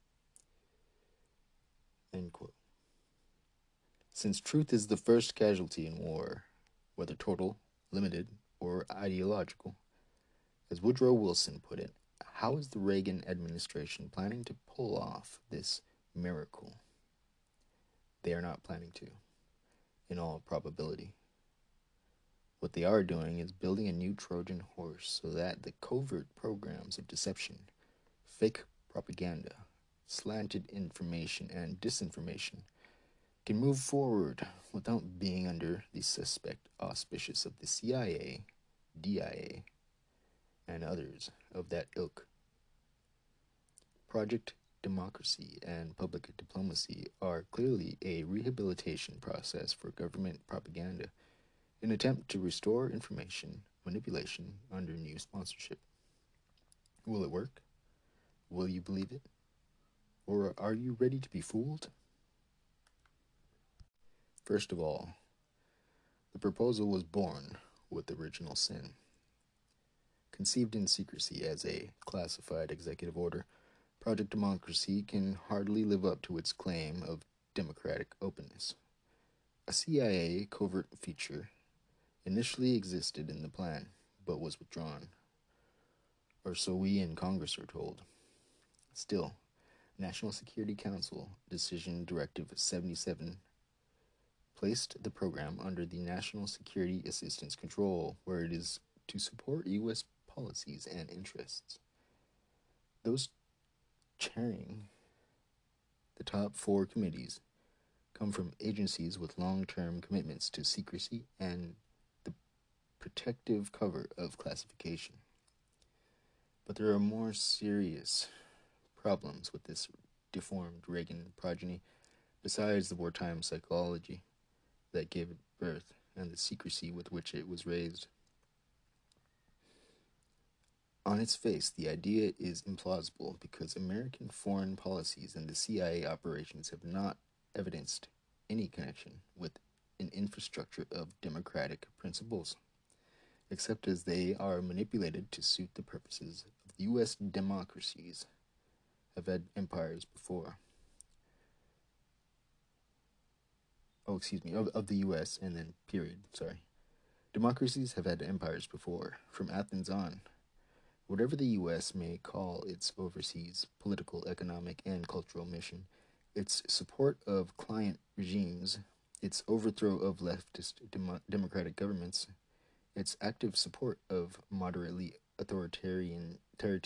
end quote. Since truth is the first casualty in war, whether total, limited, or ideological, as Woodrow Wilson put it, how is the Reagan administration planning to pull off this miracle? They are not planning to, in all probability. What they are doing is building a new Trojan horse so that the covert programs of deception, fake propaganda, slanted information, and disinformation can move forward without being under the suspect auspices of the CIA, DIA, and others of that ilk. Project Democracy and public diplomacy are clearly a rehabilitation process for government propaganda, an attempt to restore information manipulation under new sponsorship. Will it work? Will you believe it? Or are you ready to be fooled? First of all, the proposal was born with original sin. Conceived in secrecy as a classified executive order, Project Democracy can hardly live up to its claim of democratic openness. A CIA covert feature initially existed in the plan, but was withdrawn. Or so we in Congress are told. Still, National Security Council Decision Directive 77 placed the program under the National Security Assistance Control, where it is to support U.S. policies and interests. Those chairing the top 4 committees come from agencies with long-term commitments to secrecy and the protective cover of classification. But there are more serious problems with this deformed Reagan progeny besides the wartime psychology that gave it birth and the secrecy with which it was raised. On its face, the idea is implausible because American foreign policies and the CIA operations have not evidenced any connection with an infrastructure of democratic principles, except as they are manipulated to suit the purposes of the U.S. democracies have had empires before. Of the U.S. and then period, Democracies have had empires before, from Athens on. Whatever the U.S. may call its overseas political, economic, and cultural mission, its support of client regimes, its overthrow of leftist democratic governments, its active support of moderately authoritarian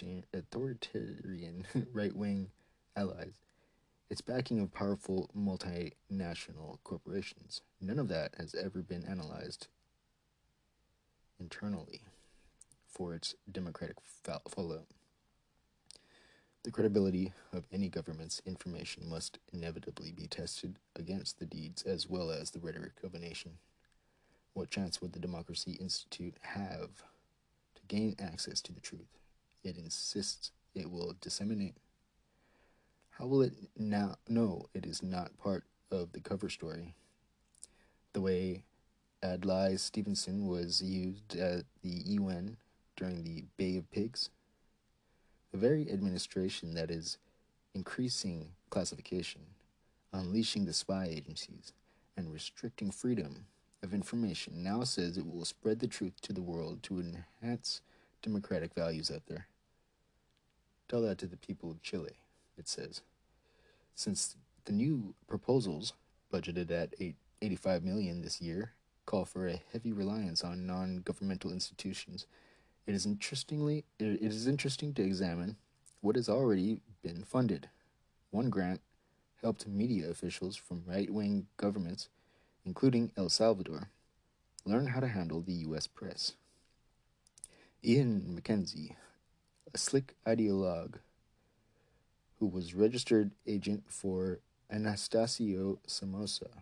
right-wing allies, its backing of powerful multinational corporations, none of that has ever been analyzed internally for its democratic fallout. The credibility of any government's information must inevitably be tested against the deeds as well as the rhetoric of a nation. What chance would the Democracy Institute have to gain access to the truth it insists it will disseminate? How will it now know it is not part of the cover story? The way Adlai Stevenson was used at the UN during the Bay of Pigs? The very administration that is increasing classification, unleashing the spy agencies, and restricting freedom of information now says it will spread the truth to the world to enhance democratic values out there. Tell that to the people of Chile, it says. Since the new proposals, budgeted at $85 million this year, call for a heavy reliance on non-governmental institutions, it is interesting to examine what has already been funded. One grant helped media officials from right-wing governments, including El Salvador, learn how to handle the U.S. press. Ian McKenzie, a slick ideologue who was registered agent for Anastasio Somoza,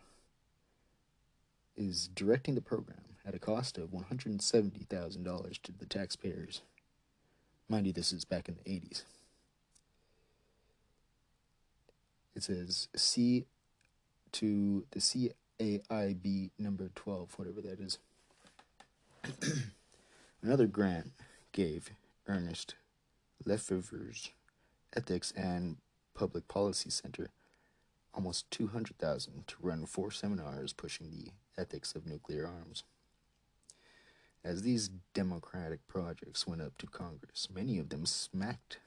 is directing the program at a cost of $170,000 to the taxpayers. Mind you, this is back in the 80s. It says C to the CAIB number 12, whatever that is. Another grant gave Ernest Lefebvre's Ethics and Public Policy Center almost $200,000 to run 4 seminars pushing the ethics of nuclear arms. As these democratic projects went up to Congress, many of them smacked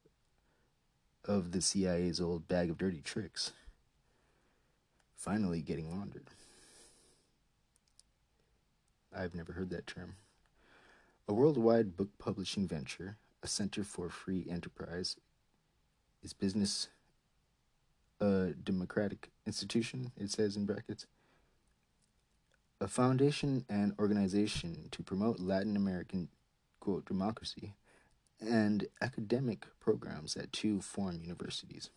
of the CIA's old bag of dirty tricks, finally getting laundered. I've never heard that term. A worldwide book publishing venture, a center for free enterprise, is business a democratic institution, it says in brackets, a foundation and organization to promote Latin American quote, democracy, and academic programs at 2 foreign universities.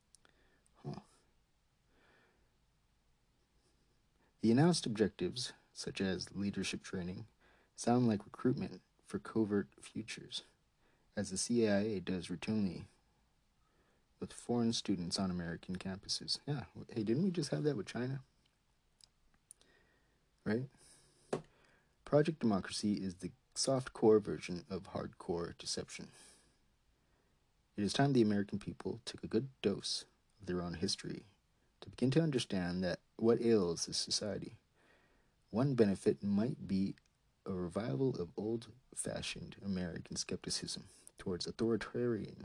The announced objectives, such as leadership training, sound like recruitment for covert futures, as the CIA does routinely with foreign students on American campuses. Yeah, hey, didn't we just have that with China? Right? Project Democracy is the soft-core version of hardcore deception. It is time the American people took a good dose of their own history to begin to understand that what ails this society. One benefit might be a revival of old-fashioned American skepticism towards authoritative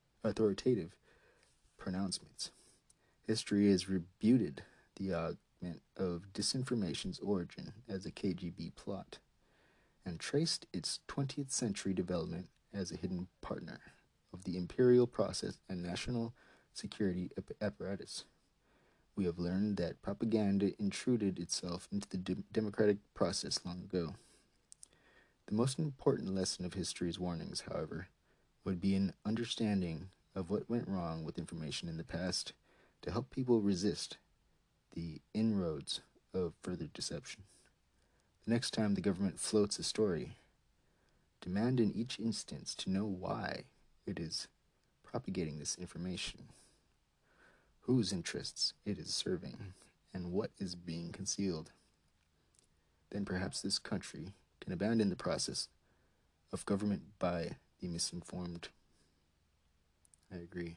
pronouncements. History has rebuted the argument of disinformation's origin as a KGB plot, and traced its 20th century development as a hidden partner of the imperial process and national security apparatus. We have learned that propaganda intruded itself into the democratic process long ago. The most important lesson of history's warnings, however, would be an understanding of what went wrong with information in the past to help people resist the inroads of further deception. The next time the government floats a story, demand in each instance to know why it is propagating this information, whose interests it is serving, and what is being concealed. Then perhaps this country can abandon the process of government by the misinformed. I agree.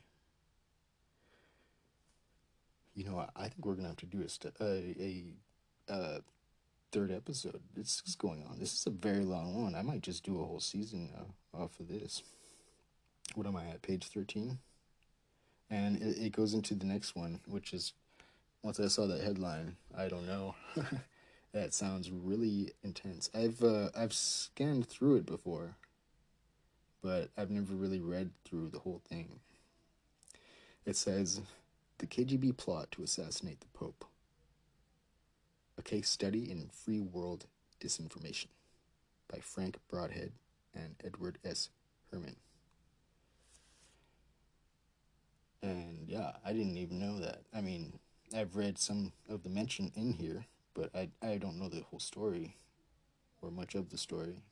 You know, I think we're going to have to do a third episode. This is going on. This is a very long one. I might just do a whole season off of this. What am I at? Page 13? And it goes into the next one, which is, once I saw that headline, I don't know. That sounds really intense. I've scanned through it before, but I've never really read through the whole thing. It says, the KGB plot to assassinate the Pope. A case study in free world disinformation by Frank Broadhead and Edward S. Herman. And yeah, I didn't even know that. I mean, I've read some of the mention in here, but I don't know the whole story or much of the story.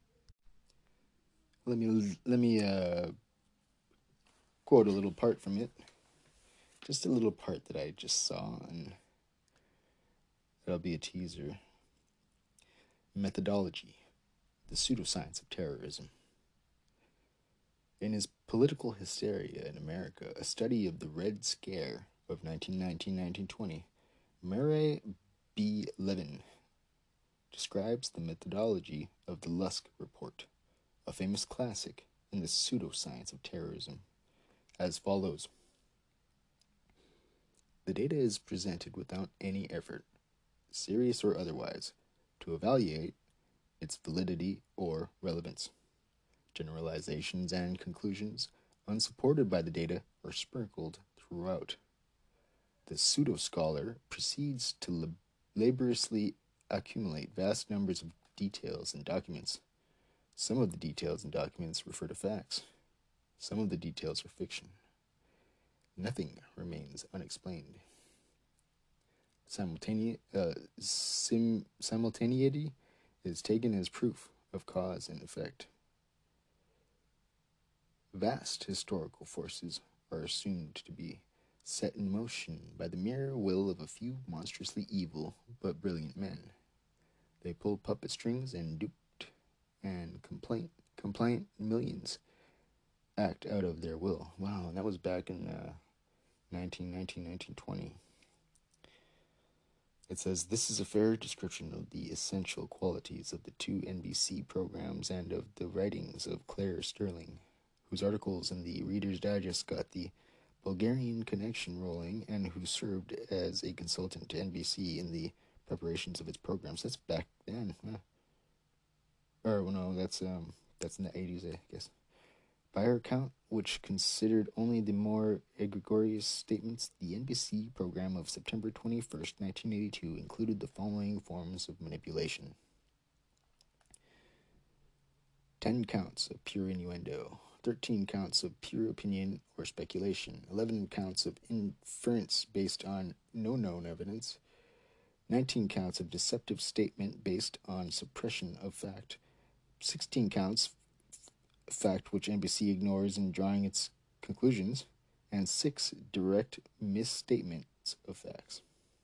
Let me quote a little part from it. Just a little part that I just saw, and that'll be a teaser. Methodology, the pseudoscience of terrorism. In his Political Hysteria in America, a study of the Red Scare of 1919-1920, Murray B. Levin describes the methodology of the Lusk Report, a famous classic in the pseudoscience of terrorism, as follows. The data is presented without any effort, serious or otherwise, to evaluate its validity or relevance. Generalizations and conclusions, unsupported by the data, are sprinkled throughout. The pseudo-scholar proceeds to laboriously accumulate vast numbers of details and documents. Some of the details and documents refer to facts. Some of the details are fiction. Nothing remains unexplained. Simultaneity is taken as proof of cause and effect. Vast historical forces are assumed to be set in motion by the mere will of a few monstrously evil but brilliant men. They pull puppet strings and duped and compliant millions act out of their will. Wow, and that was back in 1920. It says, this is a fair description of the essential qualities of the 2 NBC programs and of the writings of Claire Sterling, whose articles in the Reader's Digest got the Bulgarian connection rolling and who served as a consultant to NBC in the preparations of its programs. That's back then. Or, no, that's in the 80s, I guess. By her account, which considered only the more egregious statements, the NBC program of September 21st, 1982 included the following forms of manipulation. 10 counts of pure innuendo, 13 counts of pure opinion or speculation, 11 counts of inference based on no known evidence, 19 counts of deceptive statement based on suppression of fact, 16 counts fact which NBC ignores in drawing its conclusions, and 6 direct misstatements of facts.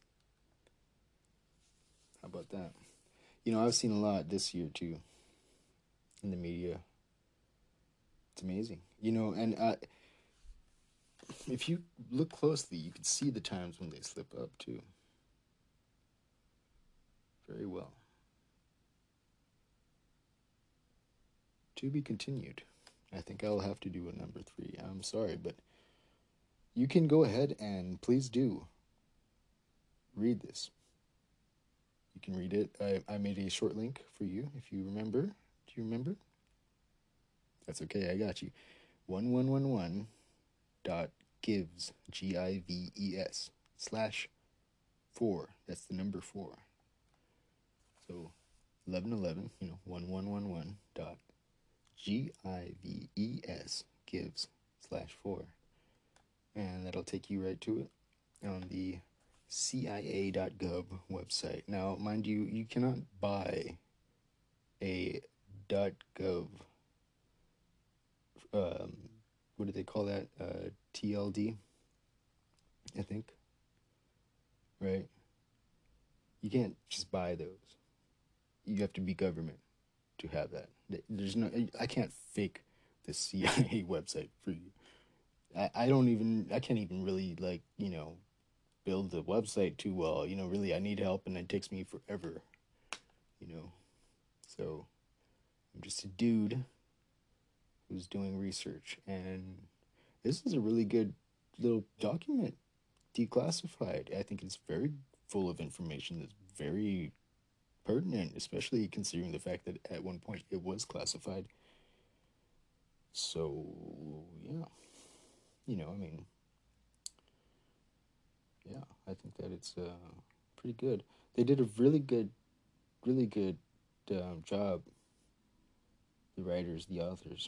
How about that? You know, I've seen a lot this year too in the media. It's amazing. You know, and if you look closely, you can see the times when they slip up too. Very well. To be continued. I think I'll have to do a number 3. I'm sorry, but you can go ahead and please do read this. You can read it. I made a short link for you, if you remember. Do you remember? That's okay, I got you. 1111.gives, Gives, /4. That's the number 4. So 1111, 1111.gives, gives, /4. And that'll take you right to it on the CIA.gov website. Now, mind you, you cannot buy a .gov, what do they call that? TLD, I think. Right? You can't just buy those. You have to be government to have that. There's no, I can't fake the CIA website for you. I can't even really, build the website too well. Really, I need help, and it takes me forever. So I'm just a dude who's doing research, and this is a really good little document, declassified. I think it's very full of information that's very pertinent, especially considering the fact that at one point it was classified. So, yeah. Yeah, I think that it's pretty good. They did a really good job, the writers, the authors.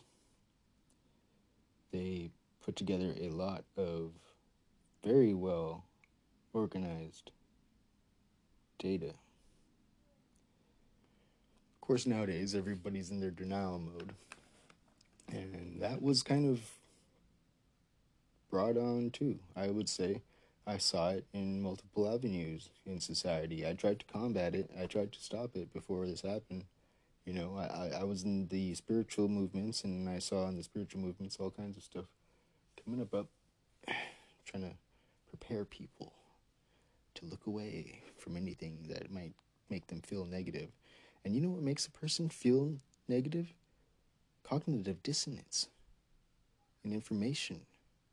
They put together a lot of very well organized data. Of course, nowadays, everybody's in their denial mode. And that was kind of brought on, too, I would say. I saw it in multiple avenues in society. I tried to combat it. I tried to stop it before this happened. I was in the spiritual movements, and I saw in the spiritual movements all kinds of stuff coming up, trying to prepare people to look away from anything that might make them feel negative. And you know what makes a person feel negative? Cognitive dissonance and information.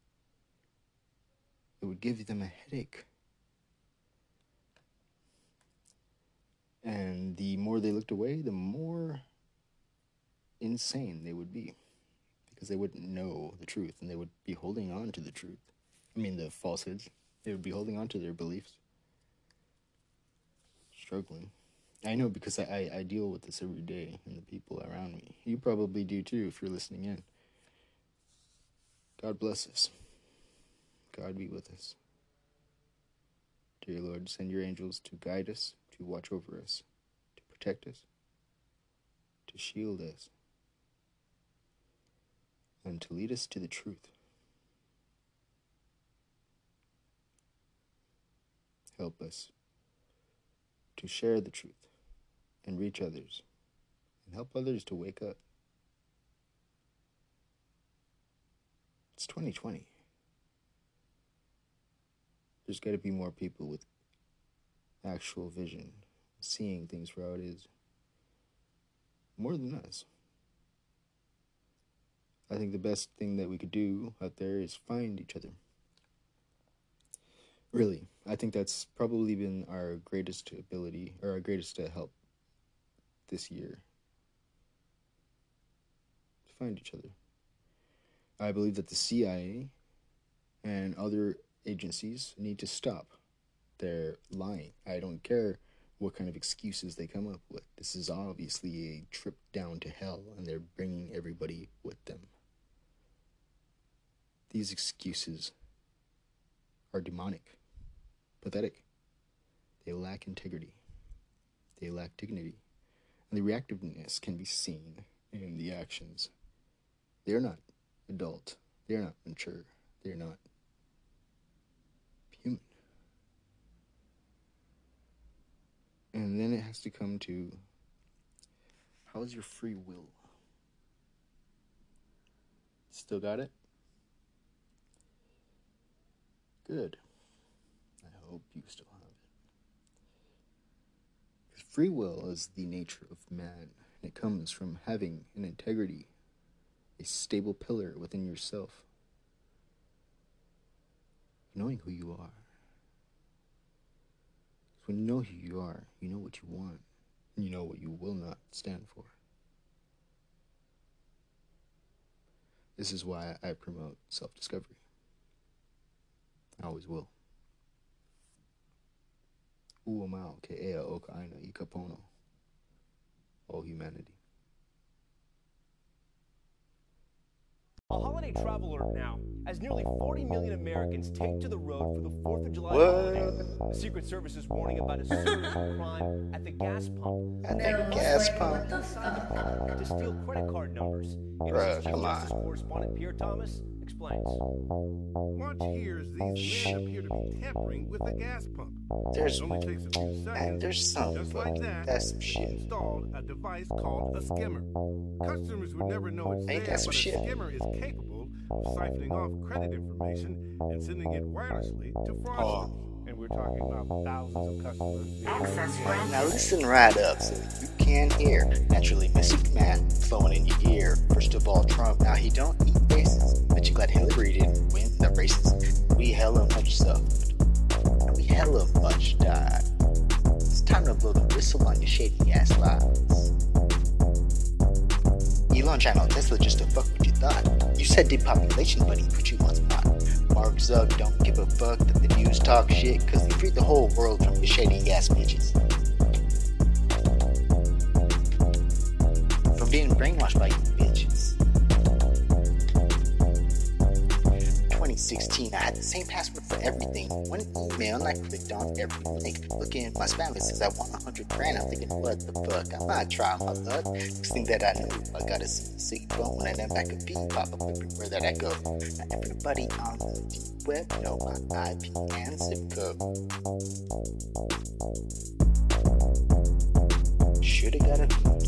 It would give them a headache. And the more they looked away, the more insane they would be. Because they wouldn't know the truth, and they would be holding on to the truth. The falsehoods. They would be holding on to their beliefs. Struggling. I know, because I deal with this every day and the people around me. You probably do too if you're listening in. God bless us. God be with us. Dear Lord, send your angels to guide us, to watch over us, to protect us, to shield us, and to lead us to the truth. Help us to share the truth and reach others, and help others to wake up. It's 2020. There's got to be more people with actual vision, seeing things for how it is. More than us. I think the best thing that we could do out there is find each other. Really, I think that's probably been our greatest ability, or our greatest help this year. To find each other. I believe that the CIA and other agencies need to stop their lying. I don't care what kind of excuses they come up with. This is obviously a trip down to hell, and they're bringing everybody with them. These excuses are demonic, pathetic. They lack integrity. They lack dignity. And the reactiveness can be seen in the actions. They're not adult. They're not mature. They're not human. And then it has to come to, how is your free will? Still got it? Good. I hope you still have it. Because free will is the nature of man, and it comes from having an integrity, a stable pillar within yourself, knowing who you are. Because when you know who you are, you know what you want, and you know what you will not stand for. This is why I promote self-discovery. I always will. Uomao ke ea o ka aina I ka pono. All humanity. A holiday travel alert now, as nearly 40 million Americans take to the road for the 4th of July holiday. The Secret Service is warning about a surge in crime at the gas pump. At the gas pump? To steal credit card numbers. Bruh, come on. Correspondent Pierre Thomas explains. Watch here as these men appear to be tampering with the gas pump. There's It only takes a few seconds. and there's some, Just but like that, that's some shit. installed a device called a skimmer. Customers would never know it's Ain't there, that some but shit? a skimmer is capable of siphoning off credit information and sending it wirelessly to fraudsters. And we're talking about thousands of customers. Now listen right up so that you can hear naturally mystic man flowing in your ear. First of all, Trump, now he don't eat races, but you glad Hillary didn't win the races. We hella much suffered, and we hella much died. It's time to blow the whistle on your shady ass lies. Elon Channel Tesla just to fuck what you thought. You said depopulation, but he put you on spot. Mark Zuck don't give a fuck that the news talk shit, cause they freed the whole world from your shady ass bitches. From being brainwashed by you bitches. 2016, I had the same password for everything. One email and I clicked on every link. Looking at my spam, it says I want 100 grand. I'm thinking, what the fuck? I might try my luck. Next thing that I know, I got a sick phone and then back a feed pop up everywhere that I go. Now everybody on the deep web know my IP and zip code. Shoulda got a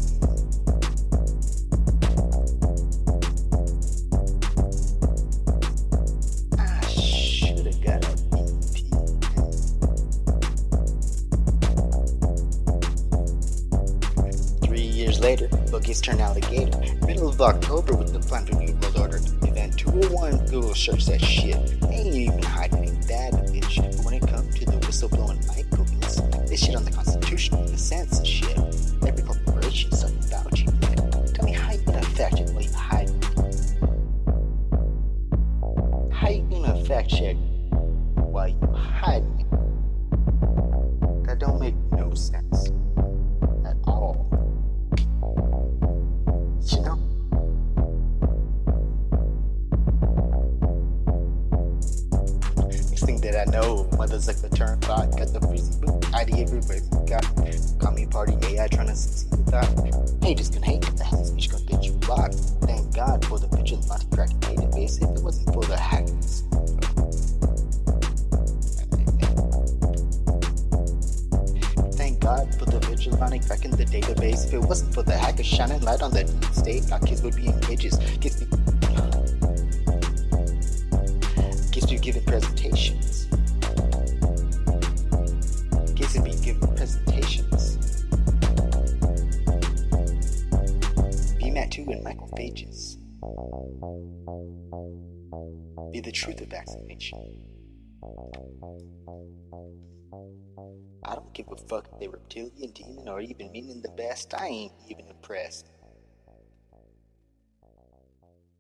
later, boogies turn alligator. Middle of October with the plan for New World Order. Event 201, Google search that shit. They ain't even hiding that bitch. But when it comes to the whistleblowing mic cookies, they shit on the Constitution and the census shit. Every corporation something about you. Tell me how you gonna fact check while you hide it? How you gonna fact check while you hide it? That don't make no sense at all. You know? Next thing that I know, mother's like the turnbot, got the freezy boot, ID everywhere, got commie party AI trying to succeed with that. Haters gonna hate, the hell speech gonna get you blocked. Thank God for the vigilante cracking database, if it wasn't for the hackers. Thank God for the vigilante cracking the database. If it wasn't for the hackers shining light on the deep state, our kids would be in cages. Kids be giving presentations. Kids would be giving presentations. BMAT2 and macrophages. Be the truth of vaccination. I don't give a fuck if they reptilian, demon, or even meaning the best. I ain't even impressed.